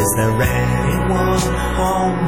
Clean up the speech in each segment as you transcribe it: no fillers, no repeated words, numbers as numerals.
Is there anyone home?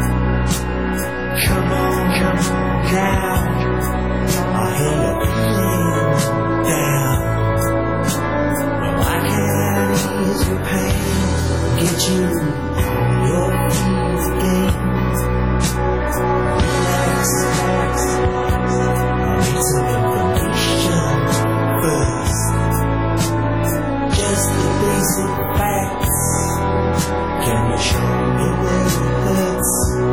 Come on down. I hear you feeling down. Well, I can ease your pain, get you on your feet again. Relax, I need some information first. Just the basic facts. Can you show me where it hurts?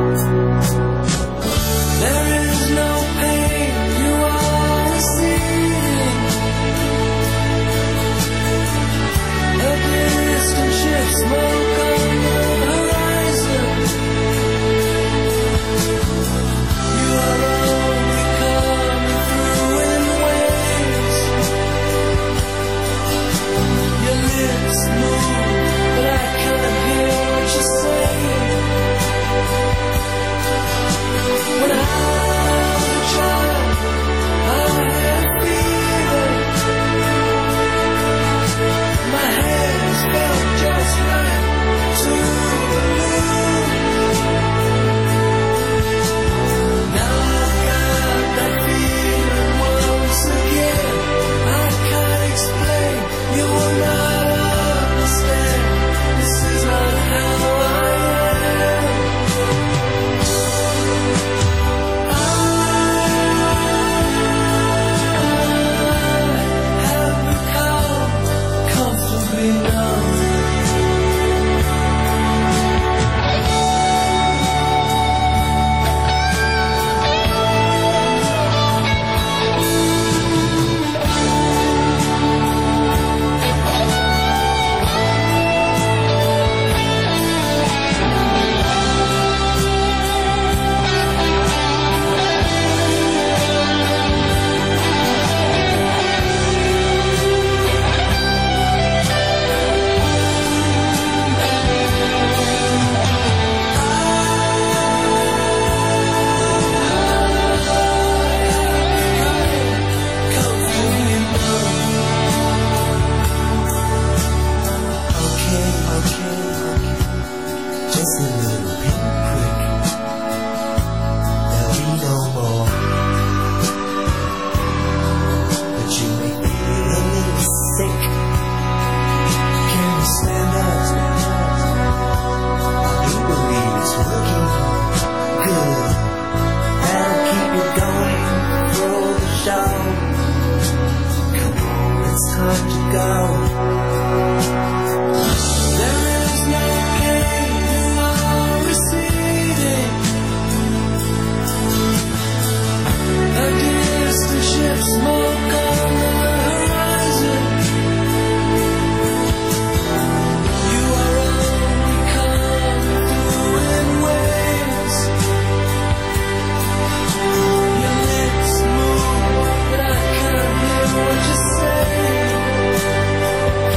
There is no pain, you are receiving. A distant ship, smoke on the horizon. You are only coming through in waves. Your lips move, but I can't hear what you're saying. When I was a child, I had fever. My hands felt just right to lose. Now I've got that feeling once again. I can't explain, you will not understand. This is not how I am. I have become comfortably numb. Just a little pinprick. There'll be no more. But you make me a little sick. Can you stand up? I do believe it's working good. That'll keep you going through the show. Come on, it's time to go. There is no pain, you are receding. A distant ship, smoke on the horizon. You are only coming through in waves. Your lips move, but I can't hear what you're saying.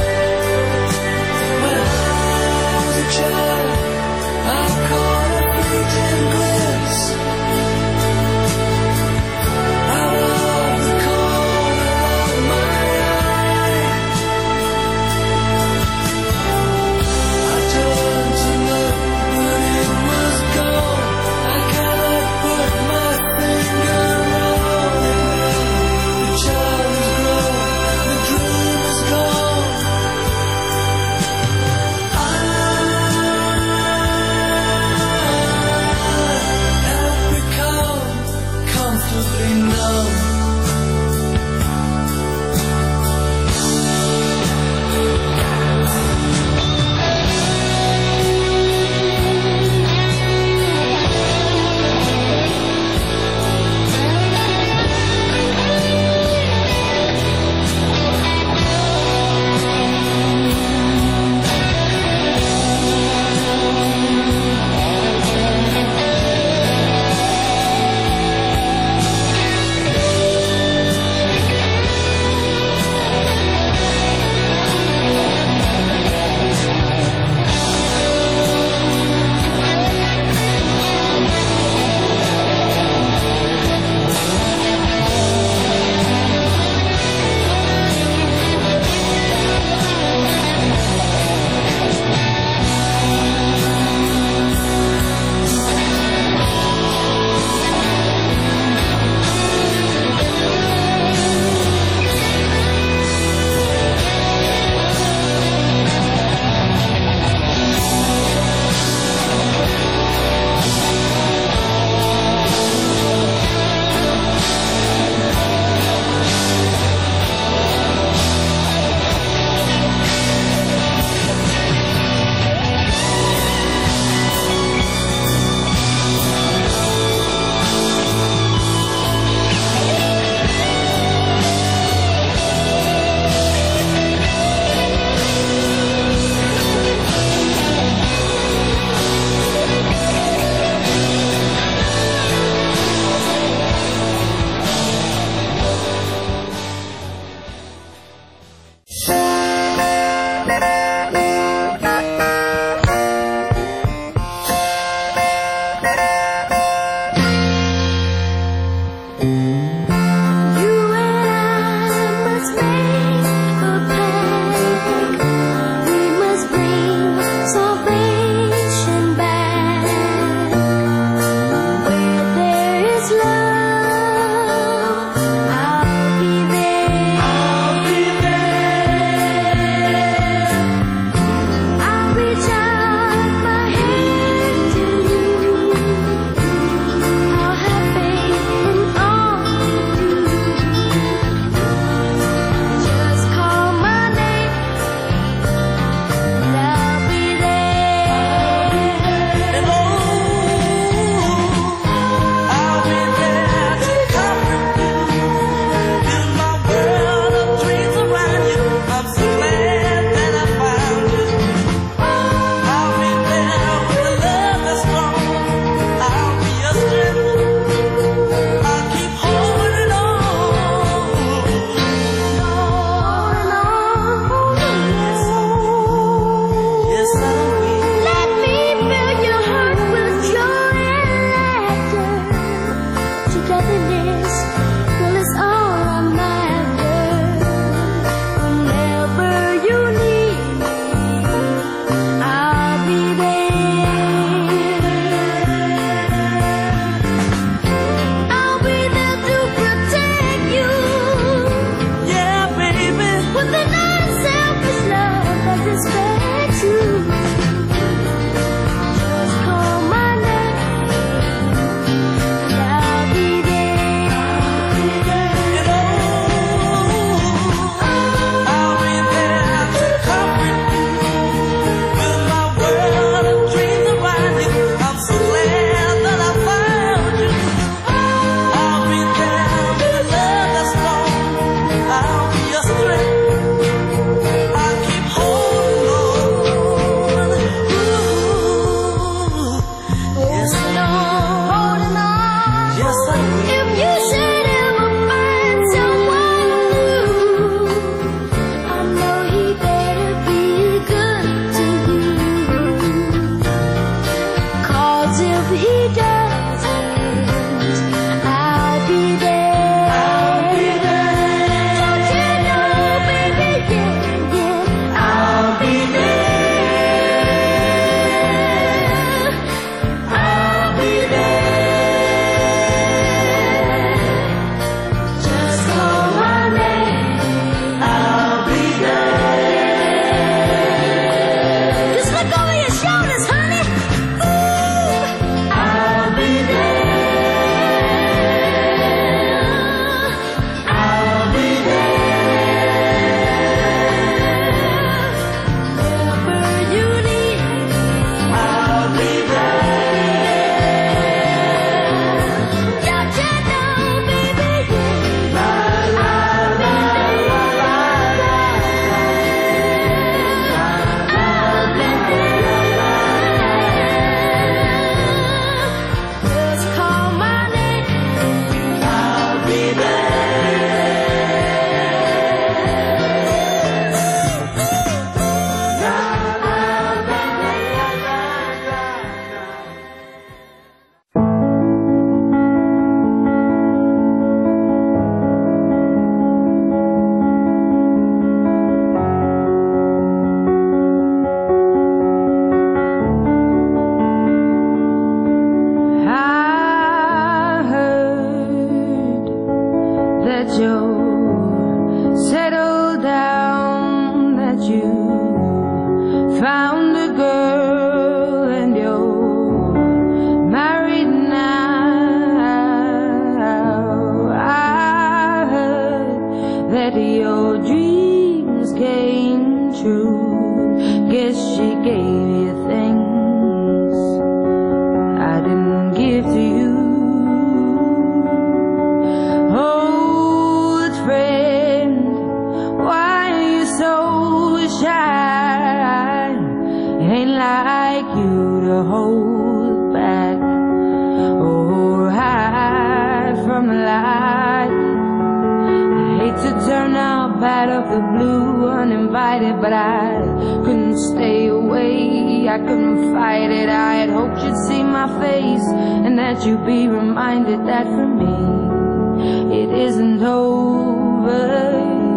sunshine. Ain't like you to hold back or hide from the light. I hate to turn up out of the blue uninvited, but I couldn't stay away, I couldn't fight it. I had hoped you'd see my face and that you'd be reminded that for me it isn't over.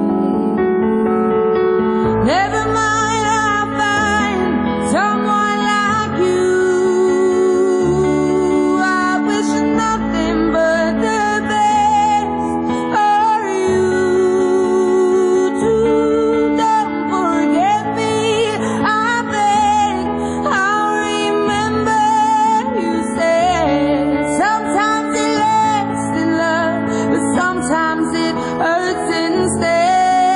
Never mind, I'll find someone like you. I wish nothing but the best for you too. Don't forget me, I beg. I'll remember you said sometimes it lasts in love, but sometimes it hurts instead.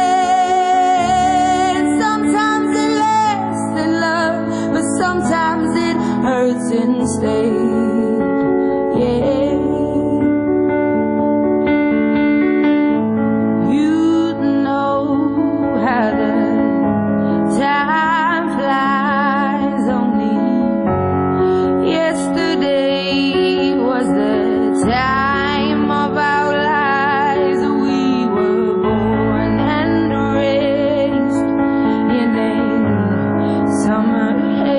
Sometimes it hurts instead, yeah. You know how the time flies. Only yesterday was the time of our lives. We were born and raised in a summer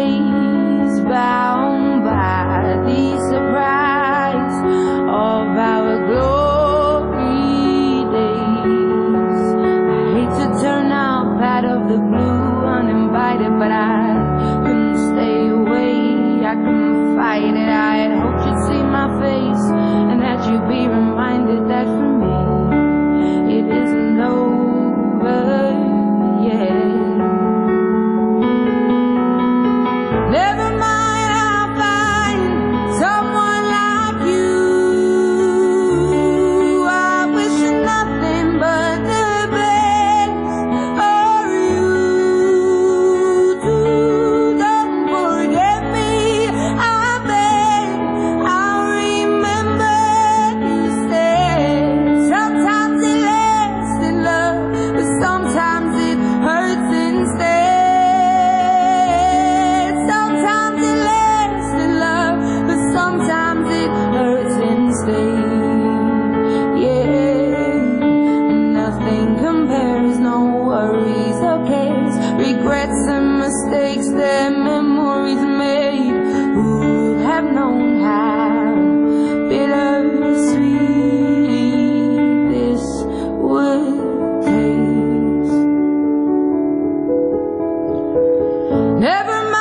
bound by the surprise of our glory days. I hate to turn up out of the blue uninvited, but I couldn't stay away, I couldn't fight it. I had hoped you'd see my face and that you'd be reminded that for me it isn't over, yeah. Never mind, someone like you. I wish nothing but the best for you too. Don't forget me, I beg. I'll remember you said sometimes it lasts in love, but sometimes it hurts instead. Sometimes it lasts in love, but sometimes it hurts instead, yeah. Nothing compares, no worries or cares, regrets and mistakes that memories made. Who would have known how bittersweet this would taste? Never mind,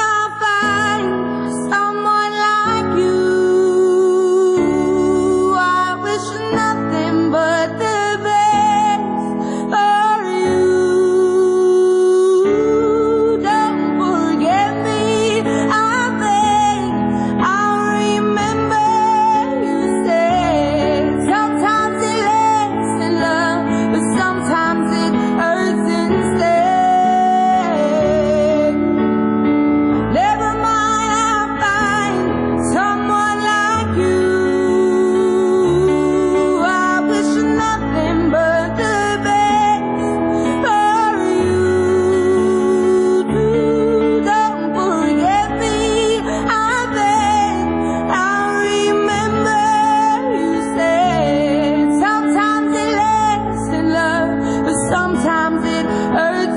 sometimes it hurts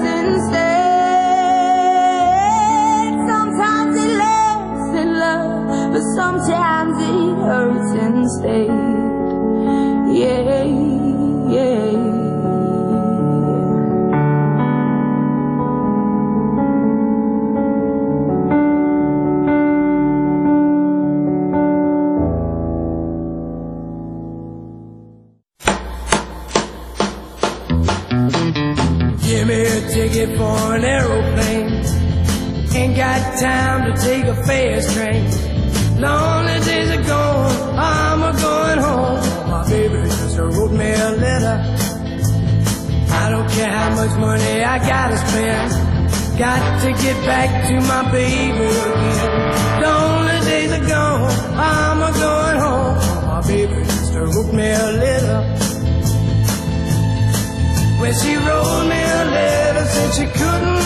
instead. Sometimes it lasts in love, but sometimes it hurts instead, yeah, yeah. Give me a ticket for an aeroplane. Ain't got time to take a fast train. Lonely days are gone, I'm a-going home. My baby just wrote me a letter. I don't care how much money I gotta spend, got to get back to my baby again. Lonely days are gone, I'm a-going home. My baby just wrote me a letter. When she wrote me a letter, said she couldn't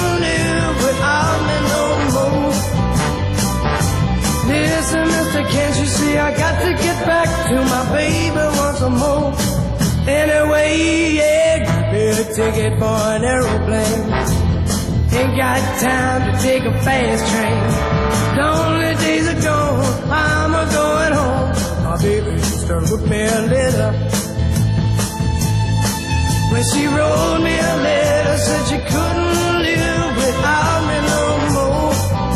ticket for an aeroplane. Ain't got time to take a fast train. Lonely days are gone, I'm a-going home. My baby sister wrote me a letter. When she wrote me a letter, said she couldn't live without me no more.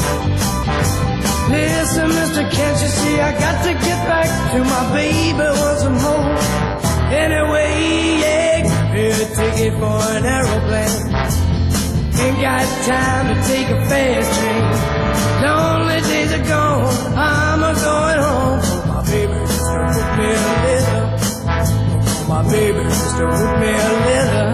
Listen, mister, can't you see I got to get back to my baby once more. Anyway, yeah, get a ticket for an aeroplane. Ain't got time to take a fast train. Lonely days are gone, I'm a-going home. My baby sister wrote me a letter. My baby sister wrote me a letter.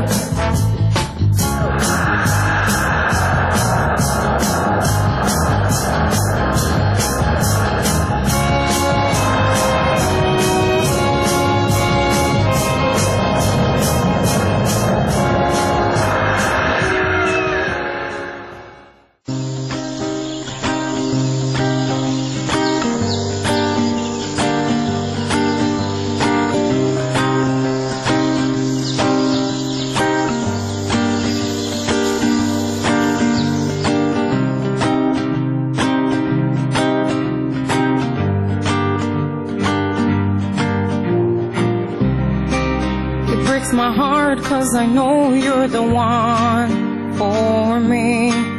My heart, 'cause I know you're the one for me.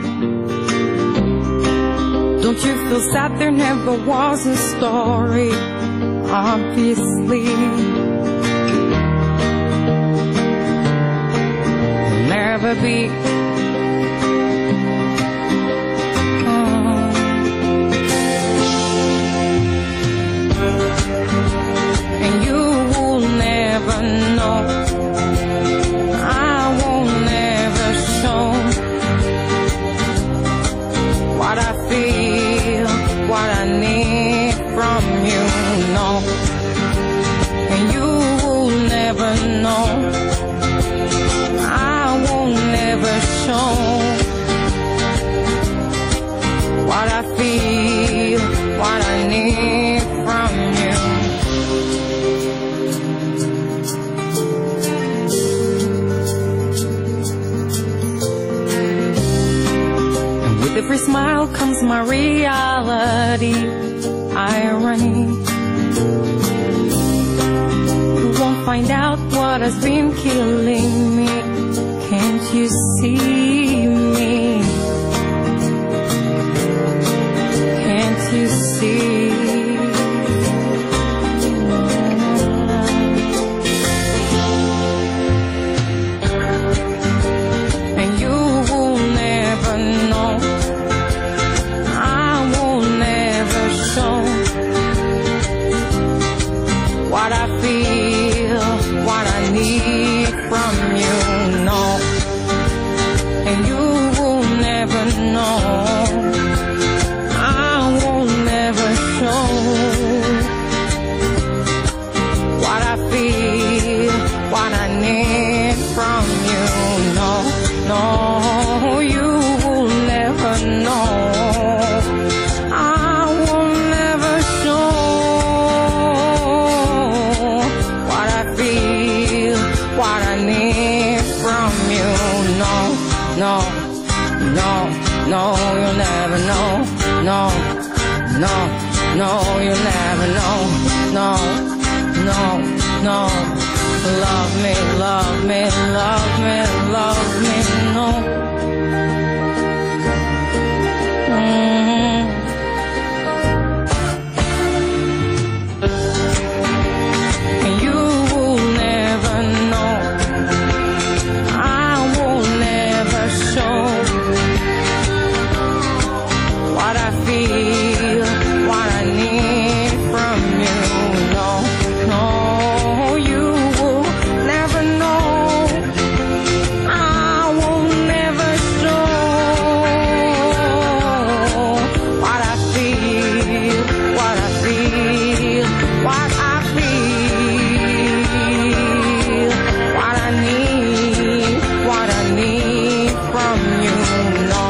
Don't you feel sad there never was a story? Obviously never be. And you will never know. What I feel, what I need from you, no. And you will never know. I will never show what I feel, what I need from you. With every smile comes my reality, irony. You won't find out what has been killing me. Can't you see me? Can't you see? And you will never know. What I feel, what I need from you, no. And you will never know. I will never show what I feel, what I need from you, no. No, you will never know. No, no, no, you'll never know. No, no, no, you'll never know. No, no, no. Love me, love me, love me, love me, no. And you will never know. Show what I feel, what I need from you. No, no, you will never know. I will never show what I feel, what I feel, what I feel, what I need, what I need from you, no.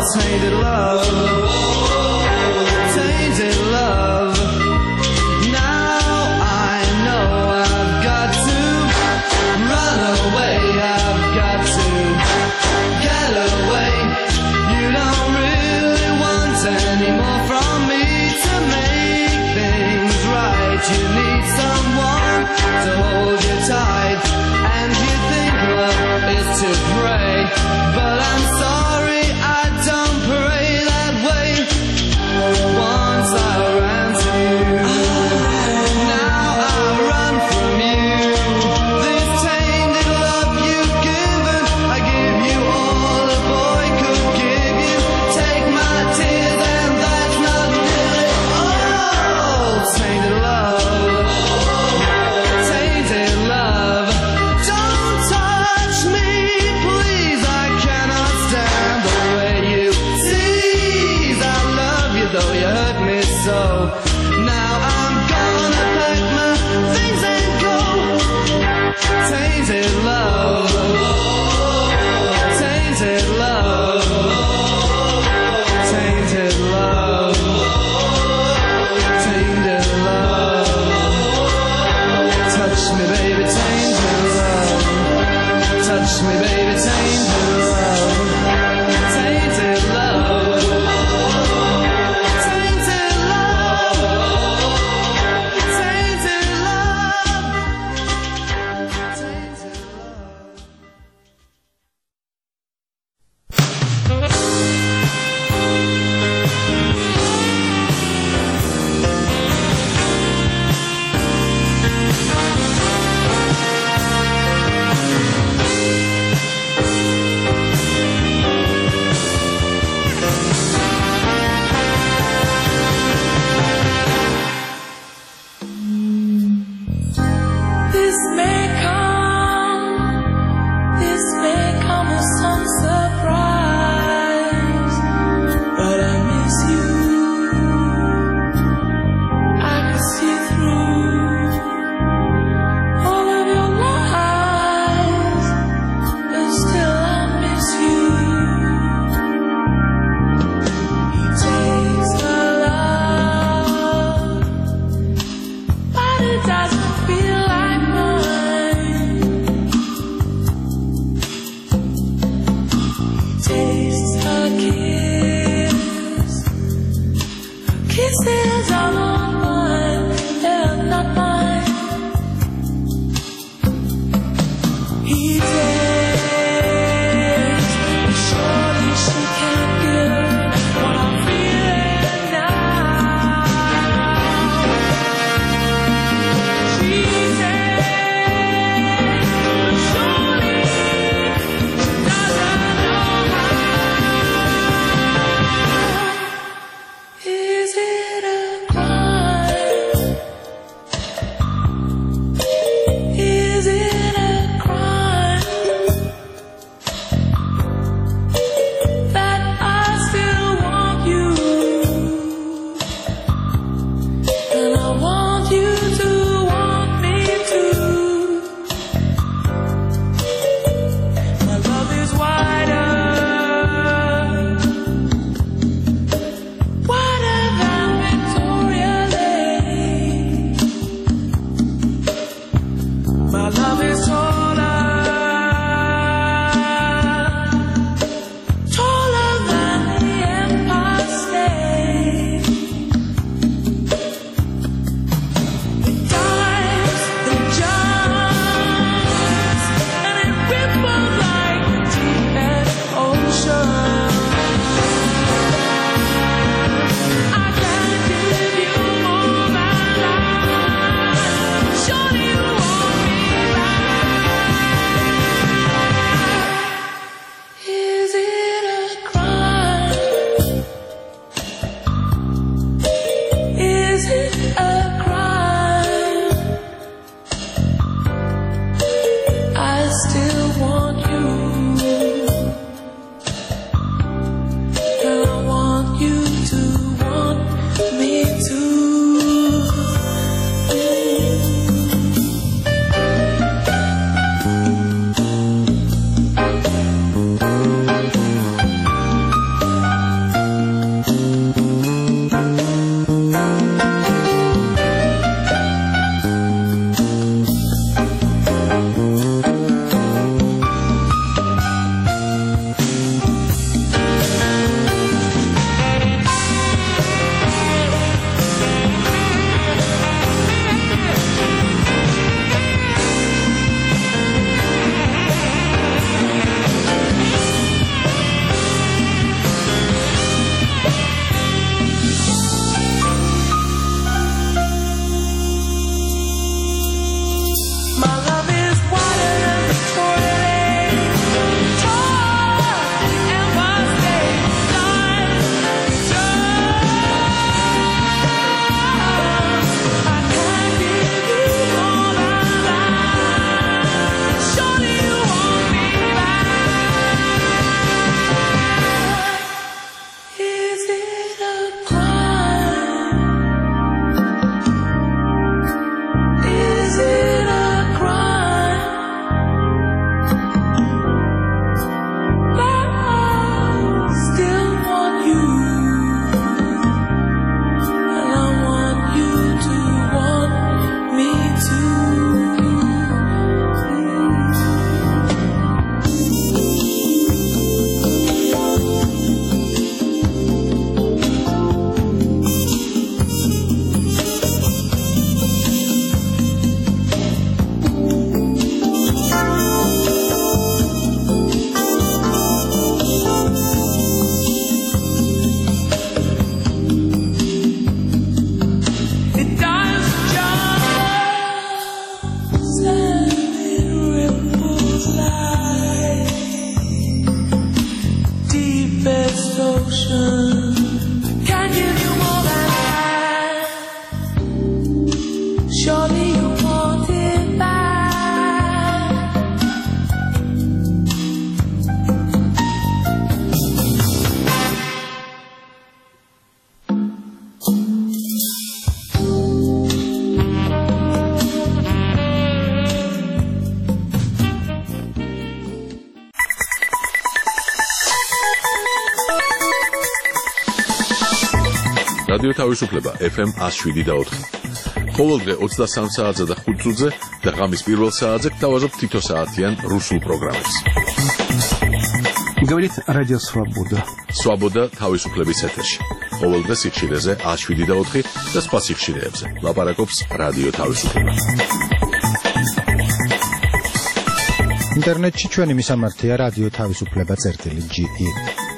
tainted love, tainted love. Now I know I've got to run away, I've got to get away. You don't really want any more from me to make things right. You need someone to hold you tight, and you think love is to pray, but I'm sorry, I don't pray that way. Once I ran to you, now I run from you. This tainted love you've given, I give you all a boy could give you. Take my tears and that's not nearly all. Tainted love, tainted love. Don't touch me, please, I cannot stand the way you tease. I love you though you hurt me so. Now I'm gonna pack my things and go. Tainted love, tainted love, tainted love, tainted love. Touch me, baby, tainted love. Touch me, baby, tainted love. Tainted love. Tainted love. devotion. Can't give you more than that. Surely you want it back. რადიო თავისუფლება FM 107.4. ყოველდღე 23 საათზე და 5 წუთზე და ღამის პირველ საათზე გთავაზობ თითო საათიან რუსულ პროგრამებს. Говорит Радио Свобода. Свобода თავისუფლების ეთერში. ყოველდღე სიხშირეზე 107.4 და სხვა სიხშირეებზე. ლაპარაკობს რადიო თავისუფლება. ინტერნეტში ჩვენი მისამართია რადიო თავისუფლება.ge